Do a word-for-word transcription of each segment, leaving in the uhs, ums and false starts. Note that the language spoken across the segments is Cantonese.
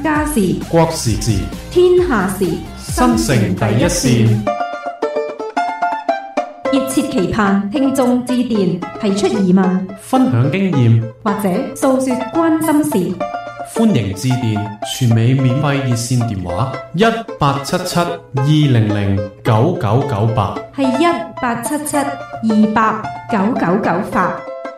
家事、 國時事、 天下事， 新城第一線。 熱切期盼聽眾致電，提出疑問， 分享經驗， 或者訴說關心事。 歡迎致電全美免費熱線電話一八七七二零零九九九八， 係一八七七二八九九九八。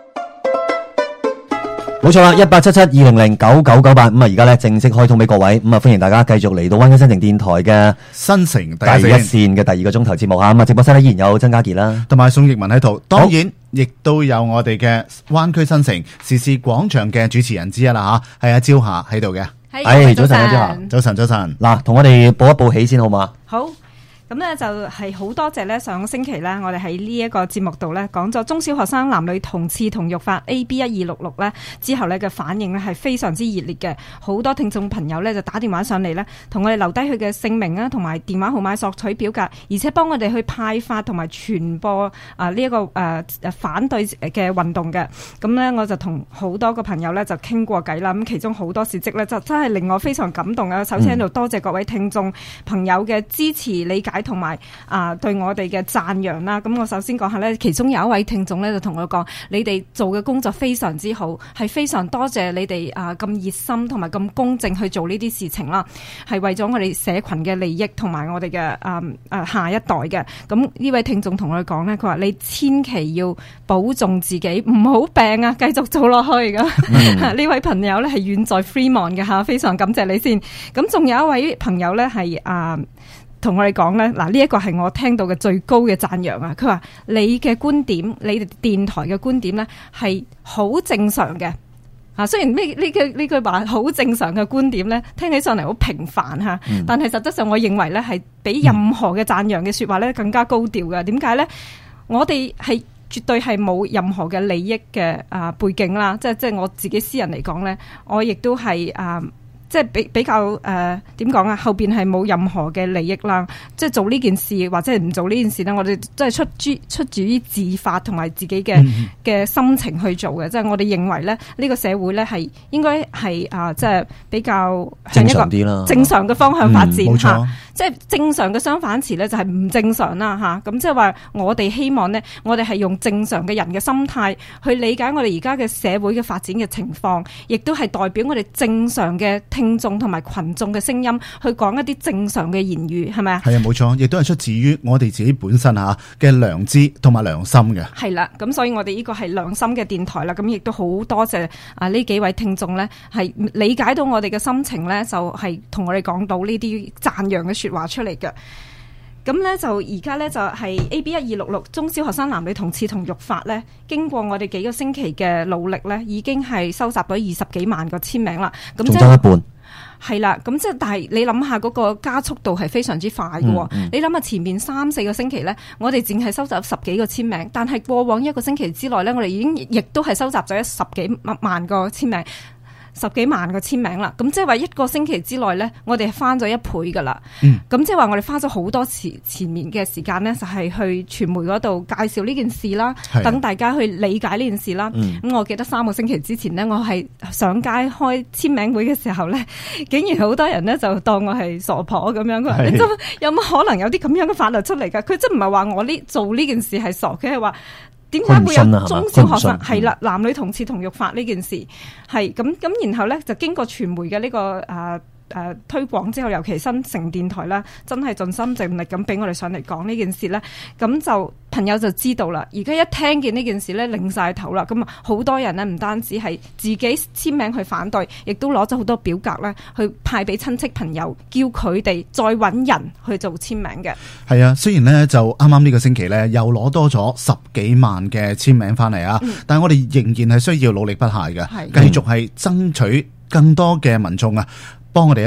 冇錯啦，一八七七二零零九九九八。咁啊，而家咧正式開通俾各位，咁啊歡迎大家繼續嚟到灣區新城電台嘅新城第一線嘅第二個鐘頭節目吓。咁啊，直播室咧依然有曾家傑啦， 同埋宋奕文喺度，當然亦都有我哋嘅灣區新城時事廣場嘅主持人之一啦吓，係阿朝霞喺度嘅。 係早晨，阿朝霞， 早晨，早晨。 嗱，同我哋報一報喜先好嘛？ 好。咁咧就係好多謝咧，上個星期咧，我哋喺呢一個節目度咧講咗中小學生男女同志同浴法 A B 一二六六咧之後咧嘅反應咧係非常之熱烈嘅，好多聽眾朋友咧就打電話上嚟咧，同我哋留低佢嘅姓名啊，同埋電話號碼索取表格，而且幫我哋去派發同埋傳播啊呢一個誒誒反對嘅運動嘅。咁咧我就同好多個朋友咧就傾過偈啦，咁其中好多事蹟咧就真係令我非常感動啊！首先喺度多謝各位聽眾朋友嘅支持理解。同埋啊，對我哋嘅讚揚啦。咁我首先講下咧，其中有一位聽眾咧就同我講，你哋做嘅工作非常之好，係非常多謝你哋啊咁熱心同埋咁公正去做呢啲事情啦，係為咗我哋社群嘅利益同埋我哋嘅啊啊下一代嘅。咁呢位聽眾同我講咧，佢話你千祈要保重自己，唔好病啊，繼續做落去噶。呢、嗯、位朋友咧係遠在 Fremont 嘅吓，非常感謝你先。咁仲有一位朋友咧係啊。同我哋講咧，嗱呢一個係我聽到嘅最高嘅讚揚啊！佢話你嘅觀點，你哋電台嘅觀點咧係好正常嘅啊。雖然呢呢句呢句話好正常嘅觀點咧，聽起上嚟好平凡吓，嗯、但係實質上我認為咧係比任何嘅讚揚嘅說話咧更加高調嘅。點解咧？我哋係絕對係冇任何嘅利益嘅啊背景啦，即係即係我自己私人嚟講咧，我亦都係啊。即係比比較誒點講啊？後邊係冇任何嘅利益啦，即係做呢件事或者係唔做呢件事咧，我哋即係出於出自於自發同埋自己嘅嘅、嗯、心情去做嘅。即係我哋認為咧，呢、呢個社會咧係應該係啊，即係比較向一個正常嘅方向發展嚇。嗯、即係正常嘅相反詞咧就係唔正常啦嚇。咁即係話我哋希望呢，我哋係用正常嘅人嘅心態去理解我哋而家嘅社會嘅發展嘅情況，亦都係代表我哋正常嘅聽眾同埋群眾嘅聲音去講一啲正常嘅言語，係咪啊？係啊， 冇錯，亦都係出自於我哋自己本身吓嘅良知同埋良心嘅。係啦， 咁所以我哋呢個係良心嘅電台啦，咁亦都好多謝啊呢幾位聽眾咧，係理解到我哋嘅心情咧，就係同我哋講到呢啲讚揚嘅說話出嚟嘅。咁咧就而家咧就係 A B 一二六六中小學生男女同志同浴法咧，經過我哋幾個星期嘅努力咧，已經係收集咗二十幾萬個簽名啦。咁即係仲爭一半。係啦，咁即係但係你諗下嗰個加速度係非常之快嘅。嗯嗯、你諗下前面三四個星期咧，我哋淨係收集十幾個簽名，但係過往一個星期之內咧，我哋已經亦都係收集咗十幾萬個簽名。十幾萬個簽名啦，咁即係話一個星期之內咧，我哋翻咗一倍噶啦。咁即係話我哋花咗好多前前面嘅時間咧，就係去傳媒嗰度介紹呢件事啦，等大家去理解呢件事啦。咁、嗯、我記得三個星期之前咧，我係上街開簽名會嘅時候咧，竟然好多人咧就當我係傻婆咁樣。佢話你都有乜可能有啲咁樣嘅法律出嚟噶？佢真唔係話我呢做呢件事係傻，佢係話。點解會有中小學生係啦，男女同志同浴法呢件事係咁咁，然後咧就經過傳媒嘅呢、這個誒。呃誒、呃、推廣之後，尤其新城電台啦，真係盡心盡力咁俾我哋上嚟講呢件事咧，咁就朋友就知道啦。而家一聽見呢件事咧，擰晒頭啦。咁啊，好多人呢，唔單止係自己簽名去反對，亦都攞咗好多表格咧，去派俾親戚朋友，叫佢哋再揾人去做簽名嘅。 係啊，雖然呢，就啱啱呢個星期咧，又攞多咗十幾萬嘅簽名翻嚟啊，嗯、但係我哋仍然係需要努力不懈嘅，繼續係爭取更多嘅民眾啊，幫我哋一齊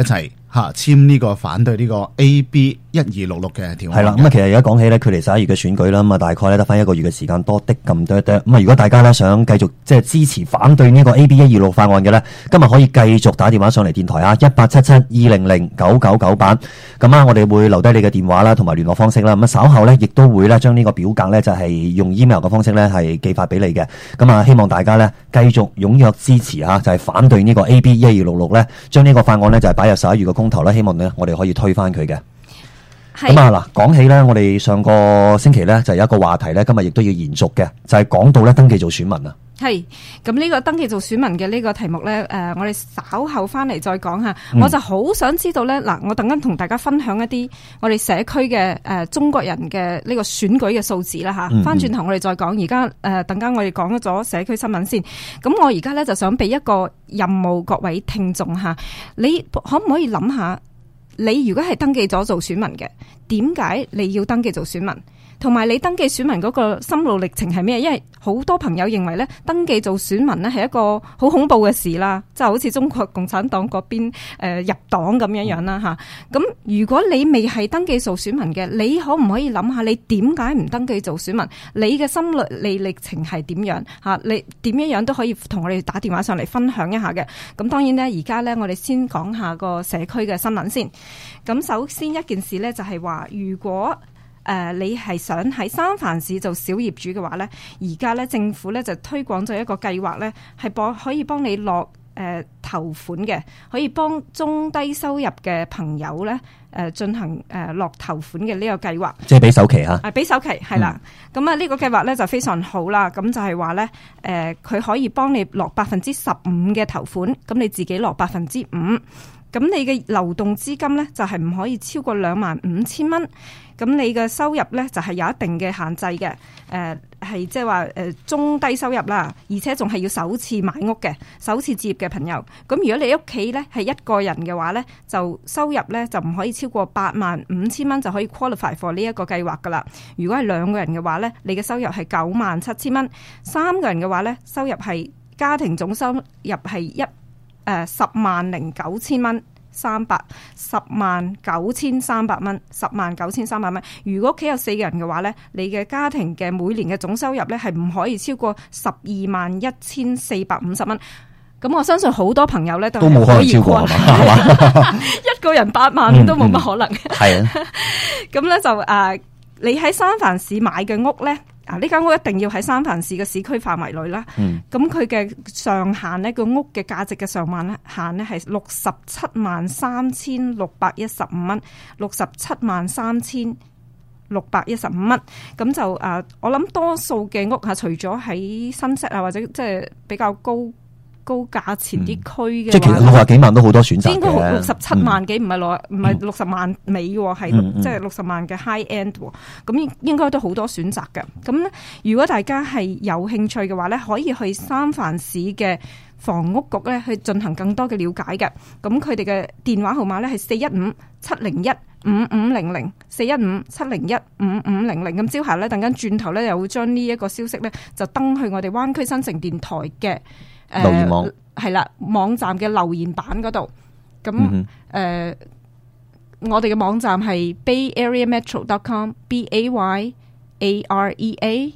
嚇簽呢個反對呢個 A B 一二六六嘅條案。 係啦，咁啊，其實而家講起咧，距離十一月嘅選舉啦，咁啊，大概咧得翻一個月嘅時間多啲咁多啲。咁啊，如果大家咧想繼續即係支持反對呢個 A B 一二六法案嘅咧，今日可以繼續打電話上嚟電台啊，一八七七二零零九九九八。咁啊，我哋會留低你嘅電話啦，同埋聯絡方式啦。咁啊，稍後咧亦都會咧將呢個表格咧就係用 email 嘅方式咧係寄發俾你嘅。咁啊，希望大家咧繼續踴躍支持吓，就係反對呢個 A B 一二六六咧，將呢個法案咧就係擺入十一月嘅公投啦。希望咧我哋可以推翻佢嘅。咁啊嗱，講起咧，我哋上個星期咧就有一個話題咧，今日亦都要延續嘅，就係講到咧登記做選民啊。 係，咁呢個登記做選民嘅呢個題目咧，誒、呃，我哋稍後翻嚟再講下。嗯、我就好想知道咧，嗱，我等陣同大家分享一啲我哋社區嘅誒中國人嘅呢個選舉嘅數字啦吓。翻轉頭我哋再講，而家誒等間我哋講咗社區新聞先。咁我而家咧就想俾一個任務各位聽眾吓，你可唔可以諗下？你如果係登記咗做選民嘅，點解你要登記做選民？同埋你登記選民嗰個心路歷程係咩？因為好多朋友認為咧，登記做選民咧係一個好恐怖嘅事啦，即係好似中國共產黨嗰邊誒入黨咁樣樣啦吓。咁如果你未係登記做選民嘅，你可唔可以諗下你點解唔登記做選民？你嘅心路歷程係點樣吓？你點樣樣都可以同我哋打電話上嚟分享一下嘅。咁當然咧，而家咧我哋先講下個社區嘅新聞先。咁首先一件事咧就係話，如果誒、呃，你係想喺三藩市做小業主嘅話咧，而家咧政府咧就推廣咗一個計劃咧，係幫可以幫你落誒、呃、頭款嘅，可以幫中低收入嘅朋友咧誒進行誒、呃、落頭款嘅呢個計劃。即係俾首期嚇？誒俾、啊、首期係啦。咁啊呢個計劃咧就非常好啦。咁就係話咧誒，佢、呃、可以幫你落百分之十五嘅頭款，咁你自己落百分之五。咁你嘅流動資金咧就係唔可以超過兩萬五千蚊。咁你嘅收入咧就係有一定嘅限制嘅，誒係即係話誒中低收入啦，而且仲係要首次買屋嘅，首次置業嘅朋友。咁如果你屋企咧係一個人嘅話咧，就收入咧就唔可以超過八萬五千蚊就可以 qualify for 呢一個計劃噶啦。如果係兩個人嘅話咧，你嘅收入係九萬七千蚊；三個人嘅話咧，收入係家庭總收入係一誒十萬零九千蚊。三百十萬九千三百蚊，十萬九千三百蚊。如果屋企有四個人嘅話咧，你嘅家庭嘅每年嘅總收入咧係唔可以超過十二萬一千四百五十蚊。咁我相信好多朋友咧都冇可以超過係嘛？一個人八萬都冇乜可能。係啊、嗯，咁、嗯、咧就誒、呃，你喺三藩市買嘅屋咧。啊！呢間屋一定要喺三藩市嘅市區範圍內啦。咁佢嘅上限呢，個屋嘅價值嘅上限咧，限呢係六十七萬三千六百一十五蚊，六十七萬三千六百一十五蚊。咁就啊，我諗多數嘅屋嚇，除咗喺新式啊，或者即係比較高高價錢啲區嘅，即係其實六十幾萬都好多選擇嘅。應該六十七萬幾，唔係六唔係六十萬尾喎，係即係六十萬嘅 high end 喎。咁應該都好多選擇嘅。咁咧，如果大家係有興趣嘅話咧，可以去三藩市嘅房屋局咧去進行更多嘅了解嘅。咁佢哋嘅電話號碼咧係四一五七零一五五零零，四一五七零一五五零零。咁朝下咧，等間轉頭咧又會將呢一個消息咧就登去我哋灣區新城電台嘅。誒，留言網係啦，網站嘅留言板嗰度，咁誒、嗯呃，我哋嘅網站係 bay area metro dot com，b a y a r e a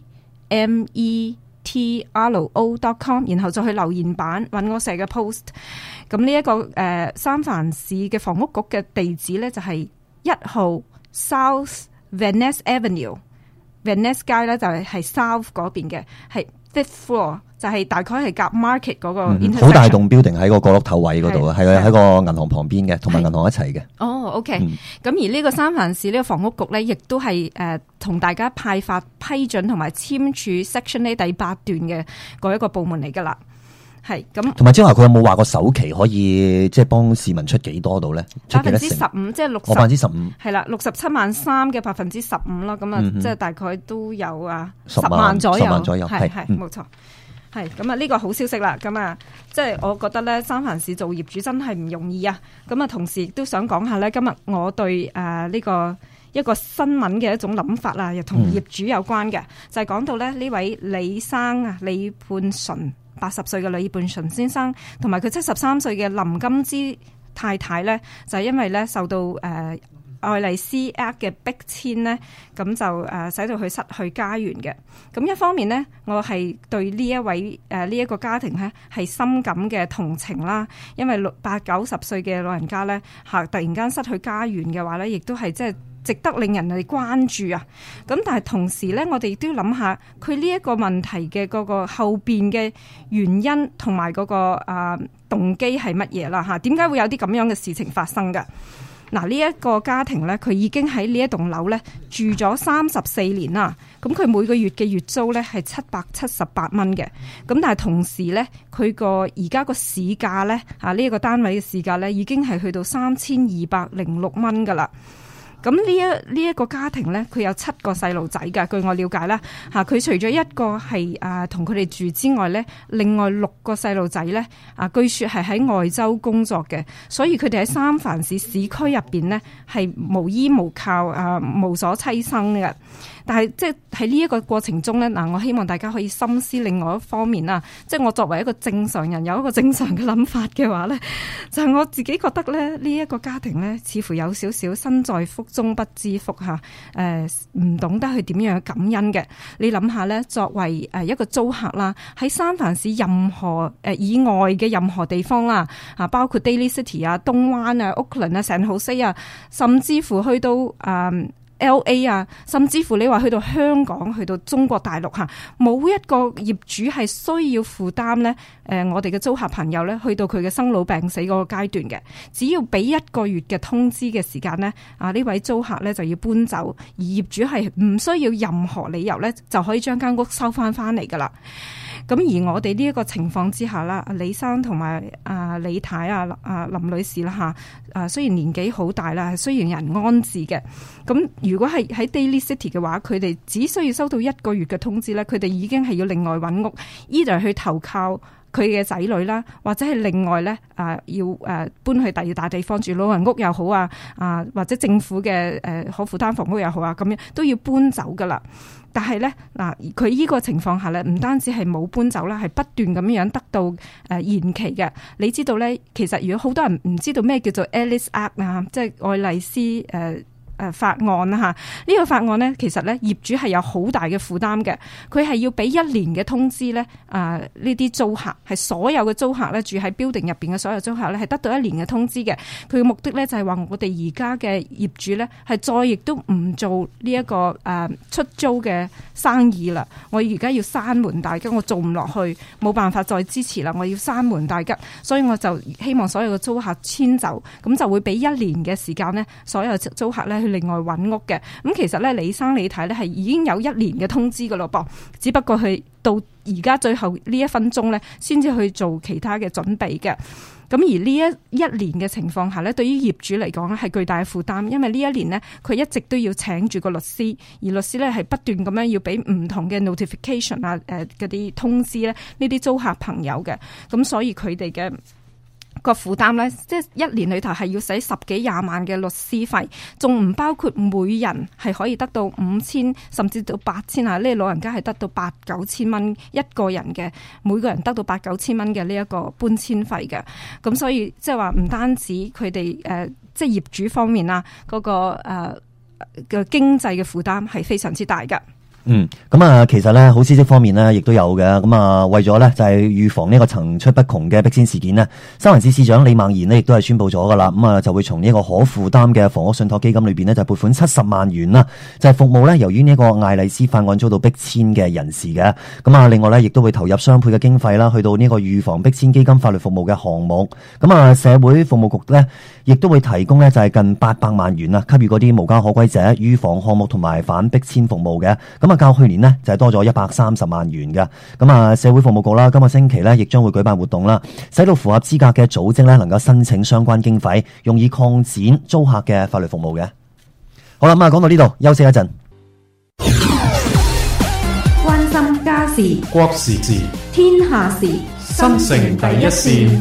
m e t r o dot com， 然後就去留言板揾我寫嘅 post。咁呢一個誒、呃、三藩市嘅房屋局嘅地址咧就係一號 South Van Ness Avenue，Van Ness 街咧就係係 South 嗰邊嘅，係 fifth floor。就係大概係夾 market 嗰個 intersection，好大棟 building 喺個角落頭位嗰度啊，係喺個銀行旁邊嘅，同埋銀行一齊嘅。哦 ，OK。咁、嗯、而呢個三藩市呢個房屋局咧，亦都係誒同大家派發批准同埋簽署 Section A 第八段嘅嗰一個部門嚟噶啦。係咁，同埋之後佢有冇話個首期可以即係幫市民出幾多度咧？百分之十五，即係六十。百分之十五。係啦，六十七萬三嘅百分之十五啦，咁啊，即係大概都有啊十萬左右，十萬左右，係係冇錯。係咁啊！呢個好消息啦，咁啊，即係我覺得咧，三藩市做業主真係唔容易啊！咁啊，同時亦都想講下咧，今日我對誒呢個一個新聞嘅一種諗法啊，又同業主有關嘅，嗯、就係講到咧呢位李生啊，李判純八十歲嘅李判純先生，同埋佢七十三歲嘅林金枝太太咧，就係因為咧受到誒、呃愛麗絲 Act 嘅逼遷呢，咁就誒使到佢失去家園嘅。咁一方面呢，我係對呢一位誒呢一個家庭呢係深感嘅同情啦，因為六八九十歲嘅老人家呢，嚇突然間失去家園嘅話呢，亦都係即係值得令人哋關注啊。咁但係同時呢，我哋都要諗下佢呢一個問題嘅嗰個後邊嘅原因同埋嗰個啊動機係乜嘢啦嚇？點解會有啲咁樣嘅事情發生㗎？嗱，呢一個家庭咧，佢已經喺呢一棟樓咧住咗三十四年啦。咁佢每個月嘅月租咧係七百七十八蚊嘅。咁但係同時咧，佢個而家個市價咧，啊呢一個單位嘅市價咧已經係去到三千二百零六蚊噶啦。咁呢一呢一個家庭咧，佢有七個細路仔㗎。據我了解啦，嚇佢除咗一個係啊同佢哋住之外咧，另外六個細路仔咧啊，據說係喺外州工作嘅，所以佢哋喺三藩市市區入邊咧係無依無靠啊，無所棲生嘅。但係即係喺呢一個過程中咧，嗱，我希望大家可以深思另外一方面啦。即係我作為一個正常人，有一個正常嘅諗法嘅話咧，就係我自己覺得咧，呢一個家庭咧，似乎有少少身在福中不知福嚇，誒唔懂得去點樣感恩嘅。你諗下咧，作為誒一個租客啦，喺三藩市任何誒以外嘅任何地方啦，啊包括 Daly City 啊、東灣啊、Oakland 啊、San Jose 啊，甚至乎去到誒L A 啊，甚至乎你話去到香港，去到中國大陸嚇，冇一個業主係需要負擔咧。誒，我哋嘅租客朋友咧，去到佢嘅生老病死嗰個階段嘅，只要俾一個月嘅通知嘅時間咧，啊呢位租客咧就要搬走，而業主係唔需要任何理由咧，就可以將間屋收翻翻嚟噶啦。咁而我哋呢一個情況之下啦，李生同埋啊李太啊啊林女士啦嚇，啊雖然年紀好大啦，係需要人安置嘅。咁如果係喺 Daly City 嘅話，佢哋只需要收到一個月嘅通知咧，佢哋已經係要另外揾屋 ，either 去投靠佢嘅仔女啦，或者係另外咧啊要誒搬去第二大地方住，老人屋又好啊，啊或者政府嘅誒可負擔房屋又好啊，咁樣都要搬走噶啦。但係咧嗱，佢依個情況下咧，唔單止係冇搬走啦，係不斷咁樣得到誒延期嘅。你知道咧，其實如果好多人唔知道咩叫做 Alice Act 啊，即係愛麗絲誒誒法案啦嚇，呢個法案呢，其實咧業主係有好大嘅負擔嘅，佢係要俾一年嘅通知咧，啊呢啲租客係所有嘅租客咧住喺 building 入邊嘅所有租客咧係得到一年嘅通知嘅。佢嘅目的咧就係話我哋而家嘅業主咧係再亦都唔做呢一個誒出租嘅生意啦。我而家要閂門大吉，我做唔落去，冇辦法再支持啦，我要閂門大吉，所以我就希望所有嘅租客遷走，咁就會俾一年嘅時間呢，所有租客咧去另外揾屋嘅。咁其實咧，李生李太咧係已經有一年嘅通知噶咯噃，只不過佢到而家最後呢一分鐘咧，先至去做其他嘅準備嘅。咁而呢一一年嘅情況下咧，對於業主嚟講咧係巨大嘅負擔，因為呢一年呢，佢一直都要請住個律師，而律師咧係不斷咁樣要俾唔同嘅 notification 啊，誒嗰啲通知咧，呢啲租客朋友嘅，咁所以佢哋嘅個負擔咧，即係一年裏頭係要使十幾廿萬嘅律師費，仲唔包括每人係可以得到五千甚至到八千啊！呢個老人家係得到八九千蚊一個人嘅，每個人得到八九千蚊嘅呢一個搬遷費嘅。咁所以即係話唔單止佢哋誒，即係業主方面啊，嗰、嗰個誒嘅、呃、經濟嘅負擔係非常之大㗎。 嗯，咁啊，其實咧，好消息方面呢，亦都有嘅。咁啊，為咗咧就係預防呢個層出不窮嘅逼遷事件呢，三藩市市長李孟賢呢亦都係宣布咗噶啦。咁啊，就會從呢個可負擔嘅房屋信託基金裏邊呢，就撥款七十萬元啦，就係服務咧由於呢個愛麗絲法案遭到逼遷嘅人士嘅。咁啊，另外咧亦都會投入雙倍嘅經費啦，去到呢個預防逼遷基金法律服務嘅項目。咁啊，社會服務局咧亦都會提供咧就係近八百萬元啊，給予嗰啲無家可歸者預防項目同埋反逼遷服務嘅。咁啊，較去年呢，就係多咗一百三十萬元嘅。咁啊，社會服務局啦，今個星期呢，亦將會舉辦活動啦，使到符合資格嘅組織呢，能夠申請相關經費，用以擴展租客嘅法律服務嘅。好啦，咁啊，講到呢度，休息一陣。 關心家事、 國時事、 天下事， 新城第一線。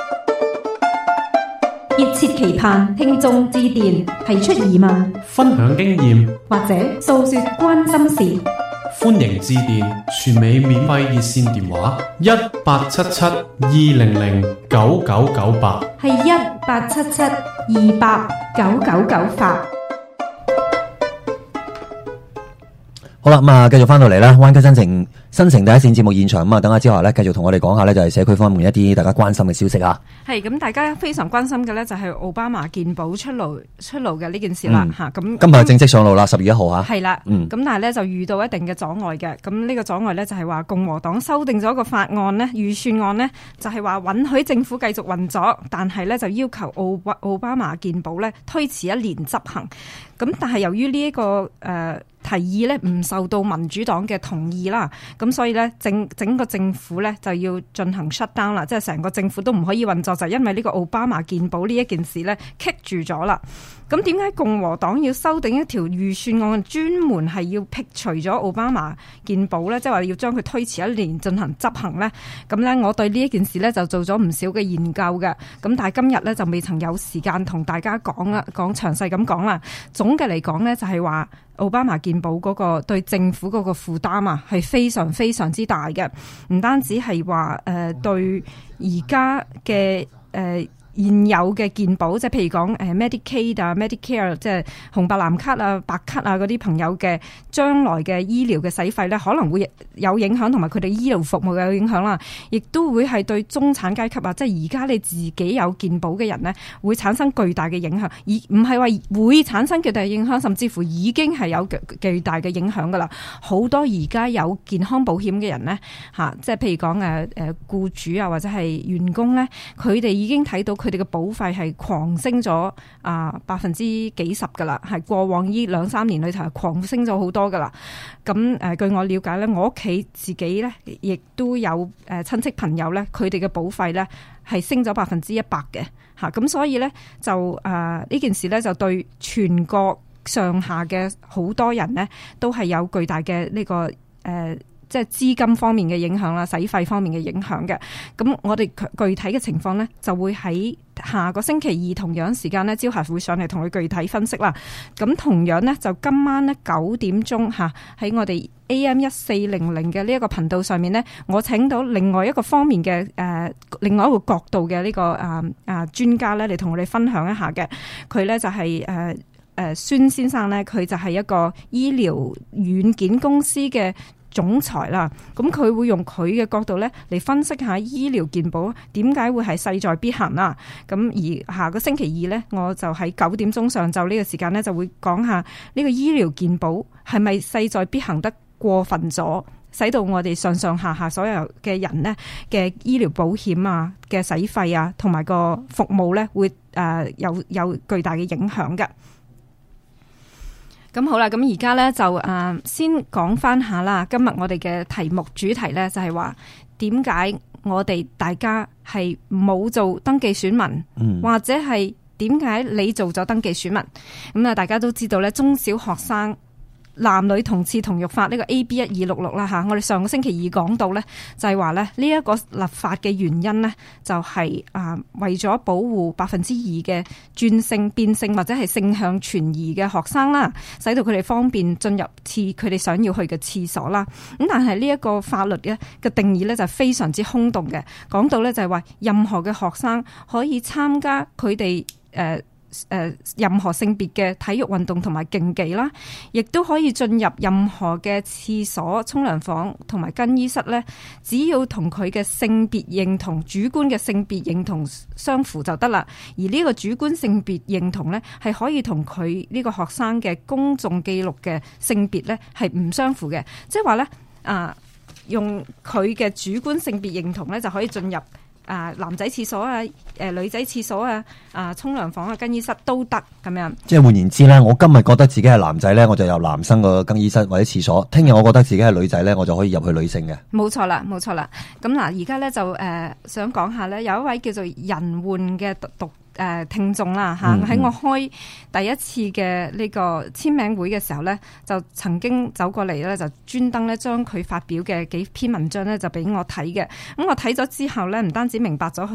熱切期盼聽眾致電，提出疑問， 分享經驗， 或者訴說關心事。 歡迎致電全美免費熱線電話一八七七二零零九九九八， 係一八七七二八九九九八。 好啦，咁啊，繼續翻到嚟啦，灣區新城新城第一線節目現場，咁啊，等下之後咧，繼續同我哋講下咧，就係社區方面一啲大家關心嘅消息啊。 係咁，大家非常關心嘅咧，就係奧巴馬健保出爐出爐嘅呢件事啦，吓咁、嗯。 今日正式上路啦，十月一號吓。 係啦， 嗯， 咁但係咧就遇到一定嘅阻礙嘅，咁呢個阻礙咧就係話共和黨修訂咗個法案呢，預算案呢，就係話允許政府繼續運作，但係咧就要求奧巴奧巴馬健保咧推遲一年執行。咁但係由於呢一個誒、呃、提議咧唔受到民主黨嘅同意啦，咁所以咧整整個政府咧就要進行 shut down 啦，即係成個政府都唔可以運作，就係、因為呢個奧巴馬健保呢一件事咧棘住咗啦。咁點解共和黨要修訂一條預算案，專門係要剔除咗奧巴馬健保咧？即係話要將佢推遲一年進行執行咧？咁咧，我對呢一件事咧就做咗唔少嘅研究嘅。咁但係今日咧就未曾有時間同大家講啦，講詳細咁講啦。總嘅嚟講咧，就係話奧巴馬健保嗰個對政府嗰個負擔啊，係非常非常之大嘅。唔單止係話誒對而家嘅誒。呃現有嘅健保，即係譬如講誒 Medicaid 啊、Medicare， 即係紅白藍卡啊、白卡啊嗰啲朋友嘅將來嘅醫療嘅使費咧，可能會有影響，同埋佢哋醫療服務有影響啦。亦都會係對中產階級啊，即係而家你自己有健保嘅人咧，會產生巨大嘅影響，而唔係話會產生巨大嘅影響，甚至乎已經係有巨大嘅影響噶啦。好多而家有健康保險嘅人咧，嚇，即係譬如講誒誒僱主啊，或者係員工咧，佢哋已經睇到佢哋嘅保費係狂升咗啊，百分之幾十噶啦，係過往呢兩三年裏頭係狂升咗好多噶啦。咁誒、呃，據我了解咧，我屋企自己咧，亦都有誒親戚朋友咧，佢哋嘅保費咧係升咗百分之一百嘅嚇。咁所以咧就誒呢、呃、件事咧就對全國上下嘅好多人咧都係有巨大嘅呢、這個誒。呃即係資金方面嘅影響啦，使費方面嘅影響嘅。咁我哋具體嘅情況呢，就會喺下個星期二同樣時間呢，朝霞會上嚟同佢具體分析啦。咁同樣呢，就今晚呢九點鐘嚇喺我哋 A M 一四零零嘅呢一個頻道上面呢，我請到另外一個方面嘅誒、呃，另外一個角度嘅呢、這個啊啊專家呢嚟同我哋分享一下嘅。佢呢就係誒誒孫先生呢，佢就係一個醫療軟件公司嘅總裁啦，咁佢會用佢嘅角度咧嚟分析下醫療健保點解會係勢在必行啦。咁而下個星期二咧，我就喺九點鐘上晝呢個時間咧，就會講下呢個醫療健保係咪勢在必行得過分咗，使到我哋上上下下所有嘅人呢嘅醫療保險啊嘅使費啊同埋個服務咧會誒有有巨大嘅影響嘅。咁好啦，咁而家咧就誒先講翻下啦。今日我哋嘅題目主題咧就係話點解我哋大家係冇做登記選民，嗯、或者係點解你做咗登記選民？咁啊，大家都知道咧，中小學生男女同志同育法呢個 A B 一二六六啦吓，我哋上個星期二講到咧，就係話咧呢一個立法嘅原因呢，就係啊為咗保護百分之二嘅轉性變性或者係性向存疑嘅學生啦，使到佢哋方便進入廁佢哋想要去嘅廁所啦。咁但係呢一個法律嘅嘅定義咧就係非常之空洞嘅，講到咧就係話任何嘅學生可以參加佢哋誒。誒任何性別嘅體育運動同埋競技啦，亦都可以進入任何嘅廁所、沖涼房同埋更衣室咧，只要同佢嘅性別認同、主觀嘅性別認同相符就得啦。而呢個主觀性別認同咧，係可以同佢呢個學生嘅公眾記錄嘅性別咧係唔相符嘅，即係話咧啊，用佢嘅主觀性別認同咧就可以進入。啊，男仔廁所啊，誒女仔廁所啊，啊沖涼房啊、更衣室都得咁樣。即係換言之咧，我今日覺得自己係男仔咧，我就入男生個更衣室或者廁所；聽日我覺得自己係女仔咧，我就可以入去女性嘅。冇錯啦，冇錯啦。咁嗱，而家咧就誒、呃、想講下咧，有一位叫做人換嘅讀讀。誒、呃、聽眾啦嚇，喺、嗯、我開第一次嘅呢個簽名會嘅時候咧，就曾經走過嚟咧，就專登咧將佢發表嘅幾篇文章咧就俾我睇嘅。咁我睇咗之後咧，唔單止明白咗佢嘅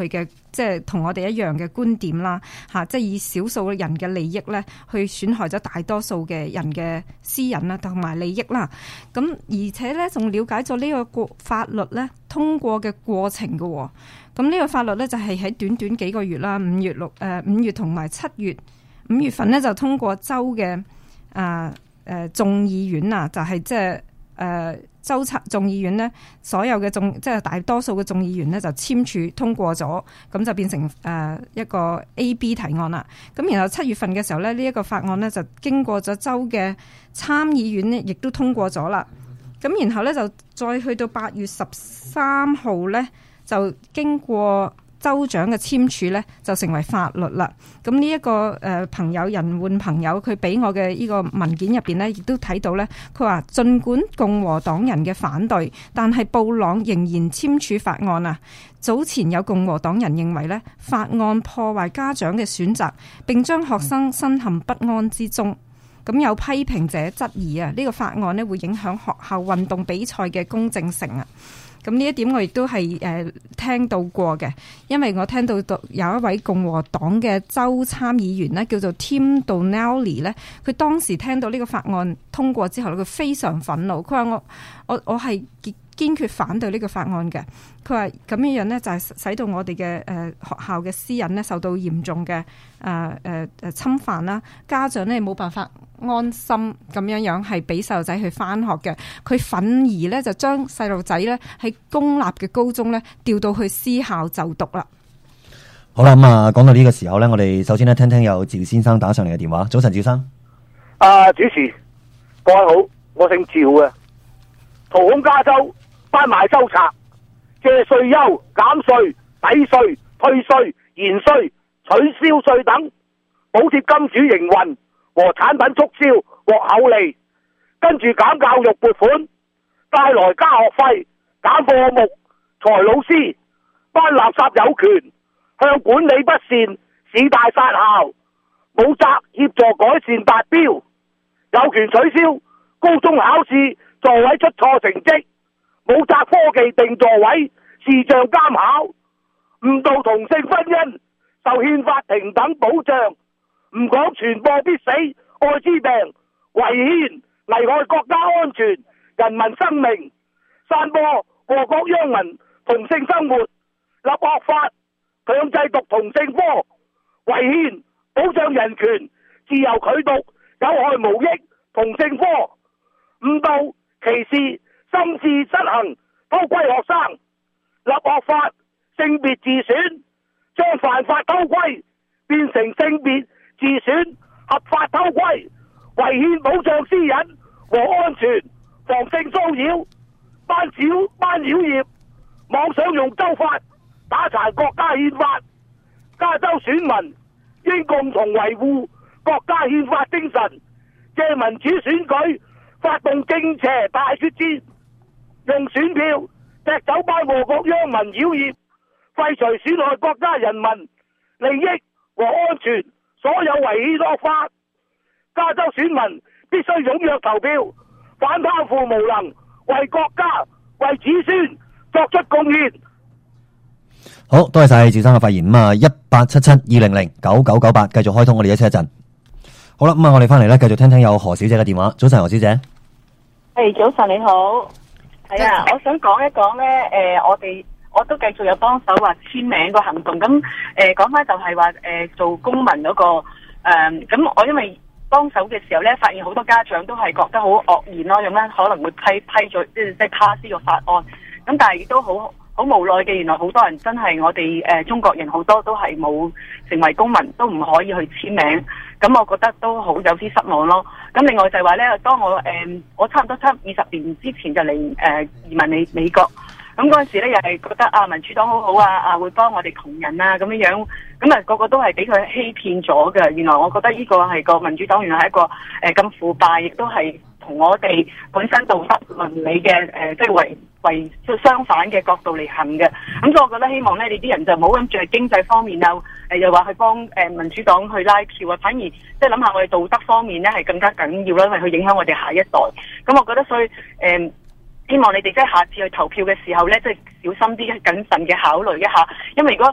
即係同我哋一樣嘅觀點啦，嚇，即係以少數人嘅利益咧，去損害咗大多數嘅人嘅私隱啦，同埋利益啦。咁而且咧，仲了解咗呢個法律咧通過嘅過程嘅喎。咁呢個法律咧就係喺短短幾個月啦，五月六誒五月同埋七月，五月份咧就通過州嘅誒誒眾議院啊，就係即係誒。州察眾議院呢，所有嘅眾即係大多數嘅眾議員呢，就簽署通過咗，咁就變成誒、呃、一個 A B 提案啦。咁然後七月份嘅時候呢，呢、這、一個法案呢，就經過咗州嘅參議院呢，亦都通過咗啦。咁然後呢，就再去到八月十三號呢，就經過州長嘅簽署呢，就成為法律啦。咁呢一個誒朋友人換朋友，佢俾我嘅呢個文件入邊呢，亦都睇到呢。佢話儘管共和黨人嘅反對，但係布朗仍然簽署法案啊。早前有共和黨人認為呢，法案破壞家長嘅選擇，並將學生身陷不安之中。咁有批評者質疑啊，呢個法案呢會影響學校運動比賽嘅公正性啊。咁呢一點我亦都係誒聽到過嘅，因為我聽到有一位共和黨嘅州參議員呢，叫做 Tim Donnelly 呢，佢當時聽到呢個法案通過之後，佢非常憤怒，佢話我我我係堅決反對呢個法案嘅。佢話咁樣樣呢，就係使到我哋嘅誒學校嘅私隱呢受到嚴重嘅誒誒誒侵犯啦，家長呢冇辦法安心咁樣樣係俾細路仔去返學嘅，佢反而咧就將細路仔咧喺公立嘅高中咧調到去私校就讀啦。 好啦，咁啊講到呢個時候咧，我哋首先咧聽聽有趙先生打上嚟嘅電話。早晨，趙生。 啊，主持各位好，我姓趙嘅，掏空加州班賣州賊，借稅優、減稅、抵稅、退稅、延稅、取消稅等，補貼金主營運和產品促銷獲厚利，跟住減教育撥款，帶來加學費、減課目、裁老師，班垃圾有權向管理不善市大殺校，冇責協助改善達標，有權取消高中考試座位出錯成績，冇責科技定座位視像監考，誤導同性婚姻受憲法平等保障，唔講傳播必死愛滋病，違憲危害國家安全人民生命，散播禍國殃民同性生活，立惡法強制讀同性科，違憲保障人權自由拒讀有害無益同性科，誤導歧視心智失衡偷窺學生，立惡法性別自選，將犯法偷窺變成性別自選合法偷窺，違憲保障私隱和安全，防性騷擾，班小班妖孽妄想用州法打殘國家憲法，加州選民應共同維護國家憲法精神，借民主選舉發動正邪大決戰，用選票踢走班禍國殃民妖孽，廢除損害國家人民利益和安全所有違憲惡法。加州選民必須踴躍投票，反貪腐無能，為國家為子孫作出貢獻。 好，多謝晒趙生嘅發言。咁啊，一八七七二零零九九九八，繼續開通我哋一車一陣。好啦，咁啊，我哋翻嚟咧，繼續聽聽有何小姐嘅電話。早晨，何小姐。 誒、hey, 早晨你好。係啊，我想講一講咧，誒、呃，我哋我都繼續有幫手話簽名個行動。咁誒，講、呃、翻就係話誒，做公民嗰、那個誒，咁、呃、我因為幫手嘅時候咧，發現好多家長都係覺得好愕然咯，咁樣可能會批批咗即係即係 pass 呢個法案。咁但係亦都好好無奈嘅，原來好多人真係我哋誒、呃、中國人好多都係冇成為公民，都唔可以去簽名。咁我覺得都好有啲失望咯。咁另外就係話咧，當我誒、呃、我差唔多差二十年之前就嚟誒、呃、移民美美國，咁嗰陣時咧又係覺得啊民主黨好好啊，啊會幫我哋窮人啊咁樣樣，咁啊個個都係俾佢欺騙咗嘅。原來我覺得呢個係個民主黨，原來係一個誒咁、呃、腐敗，亦都係同我哋本身道德倫理嘅誒即係為為相反嘅角度嚟行嘅。咁所以我覺得希望咧，你啲人就唔好諗住係經濟方面啊，誒又話去幫誒民主黨去拉票啊，反而即係諗下我哋道德方面咧係更加緊要啦，因為佢影響我哋下一代。咁我覺得所以誒、呃，希望你哋即係下次去投票嘅時候咧，即係小心啲、謹慎嘅考慮一下，因為如果而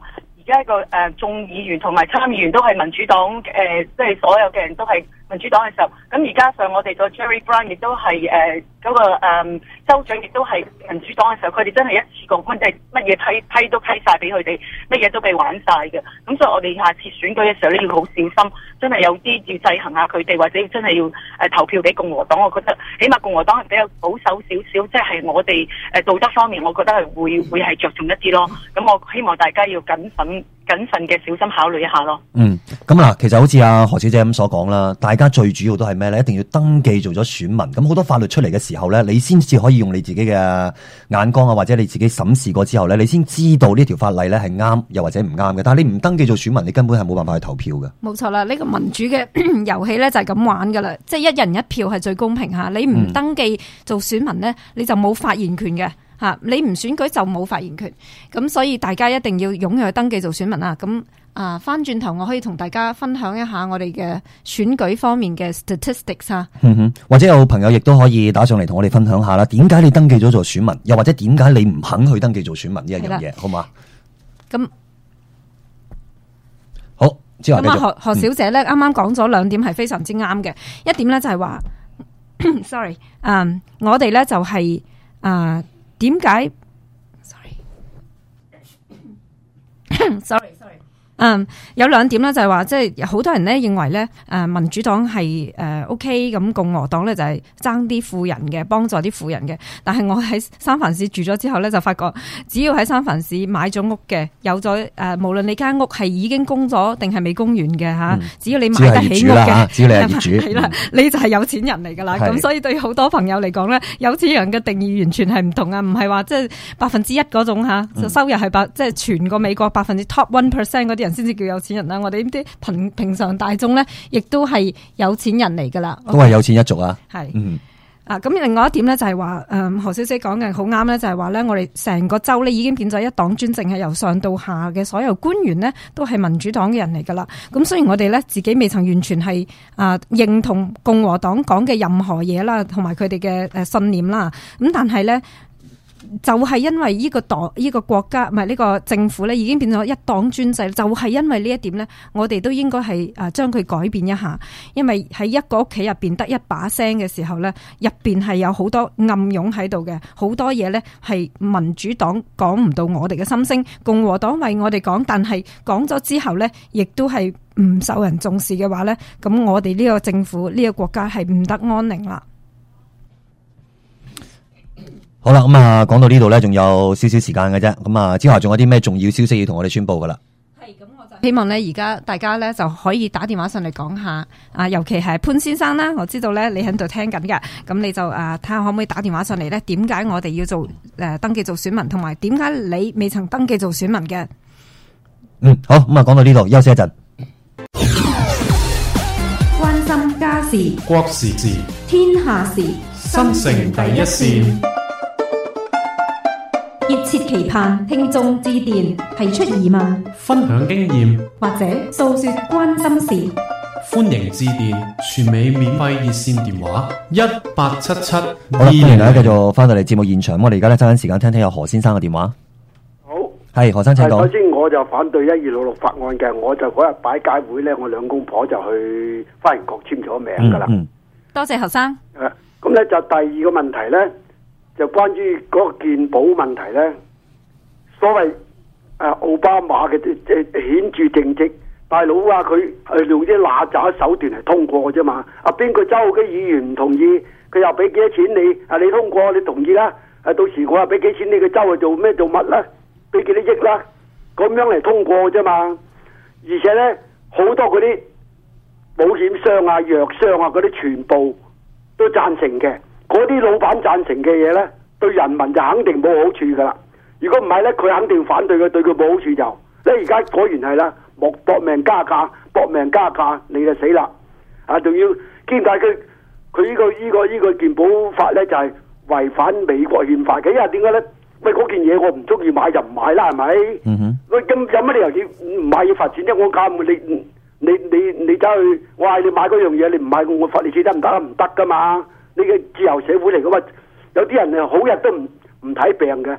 家個誒眾議員同埋參議員都係民主黨誒，即係所有嘅人都係民主黨嘅時候，咁而加上我哋個 Jerry Brown 亦都係誒嗰個誒州長亦都係民主黨嘅時候，佢哋真係一次過乜嘢乜嘢批批都批晒俾佢哋，乜嘢都被玩晒嘅。咁所以我哋下次選舉嘅時候咧要好小心，真係有啲要制衡下佢哋，或者真係要誒投票俾共和黨。我覺得起碼共和黨係比較保守少少，即係我哋誒道德方面，我覺得係會會係着重一啲咯。咁我希望大家要謹慎謹慎嘅小心考慮一下咯。 嗯，咁嗱，其實好似阿何小姐咁所講啦，大家最主要都係咩咧？一定要登記做咗選民。咁好多法律出嚟嘅時候咧，你先至可以用你自己嘅眼光啊，或者你自己審視過之後咧，你先知道呢條法例咧係啱又或者唔啱嘅。但係你唔登記做選民，你根本係冇辦法去投票嘅。 冇錯啦，呢、這個民主嘅遊戲咧就係咁玩噶啦，即係一人一票係最公平吓。你唔登記做選民咧，你就冇發言權嘅。吓，你唔選舉就冇發言權，咁所以大家一定要踴躍去登記做選民啊！咁啊，翻轉頭我可以同大家分享一下我哋嘅選舉方面嘅 statistics 啊。 嗯哼，或者有朋友亦都可以打上嚟同我哋分享下啦。點解你登記咗做選民？又或者點解你唔肯去登記做選民呢一樣嘢？好嘛？咁好，之後咁啊，何何小姐咧，啱啱講咗兩點係非常之啱嘅。一點咧就係話，sorry， 嗯、um, ，我哋咧就係、是、啊。點解 ？sorry，sorry，sorry。嗯，有兩點咧，就係話，即係好多人咧認為咧，誒民主黨係誒 O K，咁共和黨咧就係爭啲富人嘅，幫助啲富人嘅。但係我喺三藩市住咗之後咧，就發覺只要喺三藩市買咗屋嘅，有咗誒、呃，無論你間屋係已經供咗定係未供完嘅吓、嗯，只要你買得起屋嘅， 只要你係業主， 係啦，你就係有錢人嚟噶啦。咁所以對好多朋友嚟講咧，有錢人嘅定義完全係唔同啊，唔係話即係百分之一嗰種吓，就收入係百即係全個美國百分之 top one percent 嗰啲人先至叫有錢人啦，我哋呢啲平平常大眾咧，亦都係有錢人嚟噶啦， 都係有錢一族啊。 係，嗯，啊，咁另外一點咧就係話，誒、嗯，何小姐講嘅好啱咧，就係話咧，我哋成個州咧已經變咗一黨專政，係由上到下嘅所有官員呢都係民主黨嘅人嚟噶啦。咁雖然我哋咧自己未曾完全係啊認同共和黨講嘅任何嘢啦，同埋佢哋嘅誒信念啦，咁但係咧。就係、是、因為呢個黨、呢、這個國家唔係呢個政府咧，已經變咗一黨專制。就係、是、因為呢一點咧，我哋都應該係誒將佢改變一下。因為喺一個屋企入邊得一把聲嘅時候咧，入邊係有好多暗湧喺度嘅，好多嘢咧係民主黨講唔到我哋嘅心聲，共和黨為我哋講，但係講咗之後咧，亦都係唔受人重視嘅話咧，咁我哋呢個政府呢、這個國家係唔得安寧啦。 好啦，咁啊，講到呢度咧，仲有少少時間嘅啫。咁啊，之後仲有啲咩重要消息要同我哋宣布噶啦？ 係，咁我就希望咧，而家大家咧就可以打電話上嚟講下啊，尤其係潘先生啦，我知道咧你喺度聽緊嘅，咁你就啊睇下可唔可以打電話上嚟咧？點解我哋要做誒、呃、登記做選民，同埋點解你未曾登記做選民嘅？ 嗯，好，咁啊，講到呢度，休息一陣。 關心家事、 國時事、 天下事， 新城第一線。 熱切期盼聽眾致電，提出疑問、 分享經驗或者訴說關心事， 歡迎致電全美免費熱線電話一八七七。好啦，歡迎大家繼續翻到嚟節目現場。我哋而家咧揸緊時間聽聽有何先生嘅電話。 好， 係何生請講。 首先我就反對一二六六法案嘅，我就嗰日擺街會咧，我兩公婆就去花園國簽咗名噶啦。 嗯， 多謝何生。 誒，咁咧就第二個問題咧。就關於嗰個健保問題咧，所謂誒奧巴馬嘅即係顯著政績，大佬啊，佢係用啲揦鮓手段嚟通過嘅啫嘛。啊，邊個州嘅議員唔同意，佢又俾幾多錢你？啊，你通過你同意啦。啊，到時我又俾幾錢你個州去做咩做乜啦？俾幾多億啦？咁樣嚟通過啫嘛。而且咧，好多嗰啲保險商啊、藥商啊嗰啲全部都贊成嘅。嗰啲老闆贊成嘅嘢呢，對人民就肯定冇好處噶啦。如果唔係呢，佢肯定反對嘅，對佢冇好處就。咧而家果然係啦，搏搏命加價，搏命加價，你就死啦！啊，仲要兼帶佢佢呢個呢、呢個呢、呢個健保法呢，就係、是、違反美國憲法嘅。因為點解呢？喂，嗰件嘢我唔中意買就唔買啦，係咪？嗯哼。喂，咁有乜理由要唔買要罰錢啫？我教你你你你你走去，我嗌你買嗰樣嘢，你唔買我罰你錢得唔得啊？唔得噶嘛！呢個自由社會嚟噶嘛，有啲人係好日都唔唔睇病嘅，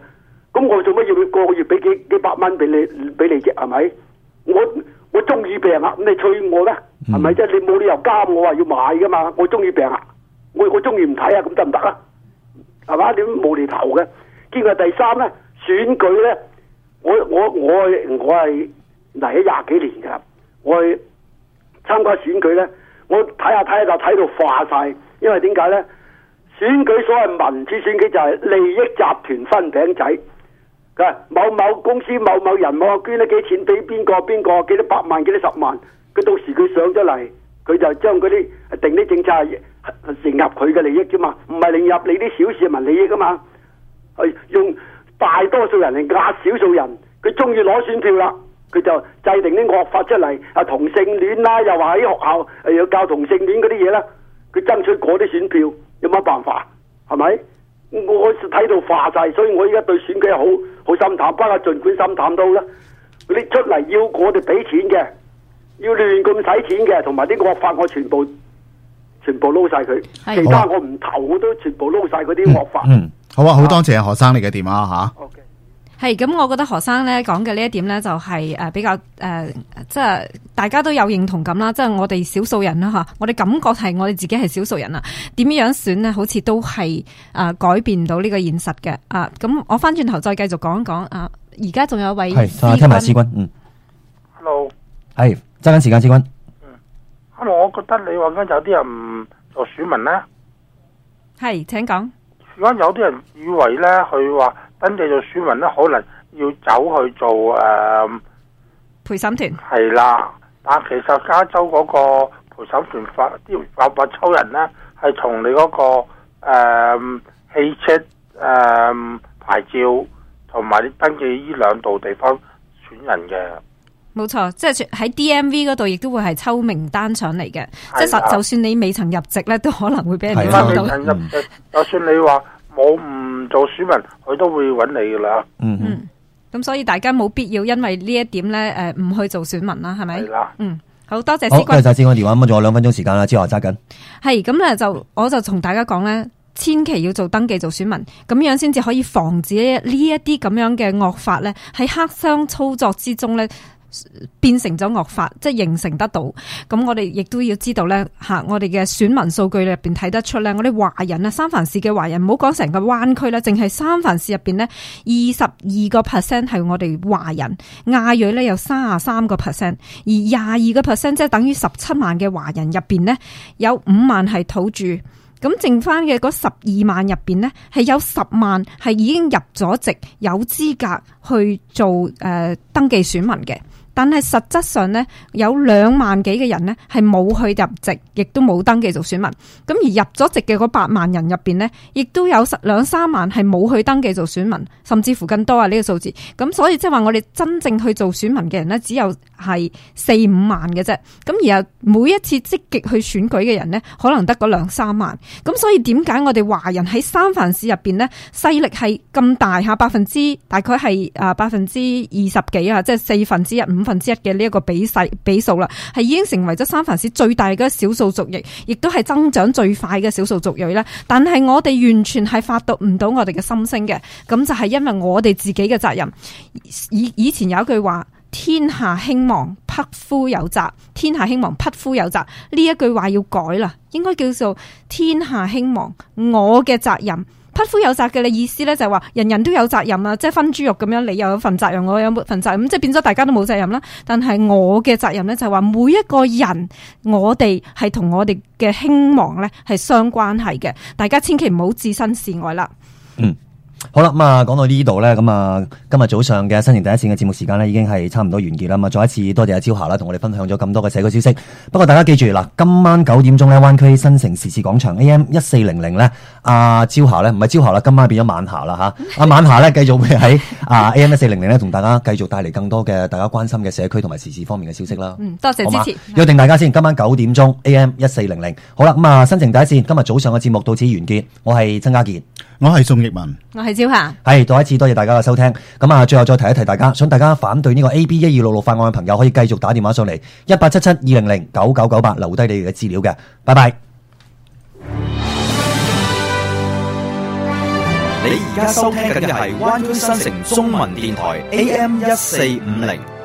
咁我做乜要個個月俾幾幾百蚊俾你俾你啫？係咪？我我中意病啊，咁你催我咧？係咪啫？你冇理由監我話要買噶嘛？我中意病啊，我我中意唔睇啊，咁得唔得啊？係嘛？你無厘頭嘅。兼佢第三咧，選舉咧，我我我我係嚟咗廿幾年噶，我係參加選舉咧，我睇下睇下就睇到化晒，因為點解咧？選舉所謂民主選舉就係利益集團分餅仔。某某公司某某人某捐咗幾錢俾邊個邊個幾多百萬幾多十萬，佢到時佢上咗嚟，佢就將嗰啲定啲政策迎合佢嘅利益啫嘛，唔係迎合你啲小市民利益噶嘛，係用大多數人嚟壓少數人，佢中意攞選票啦，佢就制定啲惡法出嚟，啊同性戀啦，又話喺學校誒要教同性戀嗰啲嘢啦，佢爭取嗰啲選票，有乜辦法？係咪？我睇到化晒，所以我依家對選舉好好心淡，不過儘管心淡都好啦。你出嚟要我哋俾錢嘅，要亂咁使錢嘅，同埋啲惡法我全部全部撈晒佢，其他我唔投我都全部撈晒嗰啲惡法。 嗯，嗯好啊，好多謝何生你嘅電話吓。 OK。 係咁，我覺得何生咧講嘅呢一點咧，就係誒比較誒、呃，即係大家都有認同感啦。即係我哋少數人啦嚇，我哋感覺係我哋自己係少數人啊。點樣選咧，好似都係啊改變唔到呢個現實嘅啊。咁我翻轉頭再繼續講一講啊。而家仲有位係，聽埋思君，嗯 ，Hello， 係揸緊時間，思君。 嗯，Hello，我覺得你話緊有啲人唔做選民咧， 係請講。 如果有啲人以為咧，佢話登記做選民咧，可能要走去做誒、呃、 陪審團。 係啦，但其實加州嗰個陪審團法啲法法抽人咧，係同你嗰、那個誒、呃、汽車誒、呃、牌照同埋你登記呢兩度地方選人嘅。冇錯，即係喺 D M V 嗰度，亦都會係抽名單上嚟嘅。即係就算你未曾入籍咧，都可能會俾人哋抽到。 未曾入籍，就算你話冇唔做選民，佢都會揾你噶啦。 嗯嗯，咁所以大家冇必要因為呢一點咧，誒唔去做選民啦，係咪？係啦。 嗯，好多謝思君。 好，多謝思君電話，咁仲有兩分鐘時間啦，之後揸緊。 係咁咧，就我就同大家講咧，千祈要做登記做選民，咁樣先至可以防止呢一啲咁樣嘅惡法咧，喺黑箱操作之中咧，變成咗惡法，即係形成得到。咁我哋亦都要知道咧，吓我哋嘅選民數據入邊睇得出咧，我哋華人啊，三藩市嘅華人，唔好講成個灣區啦，淨係三藩市入邊呢，二十二個 percent 係我哋華人，亞裔咧有三十三個 percent，而廿二個 percent 即係等於十七萬嘅華人入邊呢，有五萬係土著。咁剩翻嘅嗰十二萬入邊呢，係有十萬係已經入咗籍，有資格去做誒、呃、登記選民嘅。但係實質上呢，有兩萬幾嘅人呢係冇去入籍，亦都冇登記做選民。咁而入咗籍嘅嗰八萬人入邊呢，亦都有兩三萬係冇去登記做選民，甚至乎更多啊呢個數字。咁所以即係話我哋真正去做選民嘅人呢，只有係四五萬嘅啫。咁而每一次積極去選舉嘅人呢，可能得嗰兩三萬。咁所以點解我哋華人喺三藩市入邊呢，勢力係咁大下？百分之大概係啊百分之二十幾啊，即係四分之一五分之一嘅呢一個比勢比數啦，係已經成為咗三藩市最大嘅少數族裔，亦都係增長最快嘅少數族裔啦。但係我哋完全係發讀唔到我哋嘅心聲嘅，咁就係因為我哋自己嘅責任。以以前有一句話，天下興亡，匹夫有責。天下興亡，匹夫有責。呢一句話要改啦，應該叫做天下興亡，我嘅責任。匹夫有責嘅你意思咧，就係話人人都有責任啊，即係分豬肉咁樣，你又有份責任，我有份責任，即係變咗大家都冇責任啦。但係我嘅責任咧，就係話每一個人，我哋係同我哋嘅興亡咧係相關係嘅，大家千祈唔好置身事外啦。 嗯。好啦，咁啊，講到呢度咧，咁啊，今日早上嘅新城第一線嘅節目時間咧，已經係差唔多完結啦。咁啊，再一次多謝阿朝霞啦，同我哋分享咗咁多嘅社區消息。不過大家記住嗱，今晚九點鐘咧，灣區新城時事廣場 A M 一四零零咧，阿朝霞咧，唔係朝霞啦，今晚變咗晚霞啦吓。阿晚霞咧，繼續會喺啊 A M 一四零零咧，同大家繼續帶嚟更多嘅大家關心嘅社區同埋時事方面嘅消息啦。 嗯，多謝支持。 約定大家先，今晚九點鐘 A M 一四零零。好啦，咁啊，新城第一線今日早上嘅節目到此完結。我係曾家健， 我係宋奕文， 我係朝霞。 係。再一次多謝大家嘅收聽，咁啊，最後再提一提大家，想大家反對呢個 A B 一二六六法案嘅朋友，可以繼續打電話上嚟一八七七二零零九九九八，留低你哋嘅資料嘅，拜拜。 你而家收聽緊嘅係灣區新城中文電台 A M 一四五零。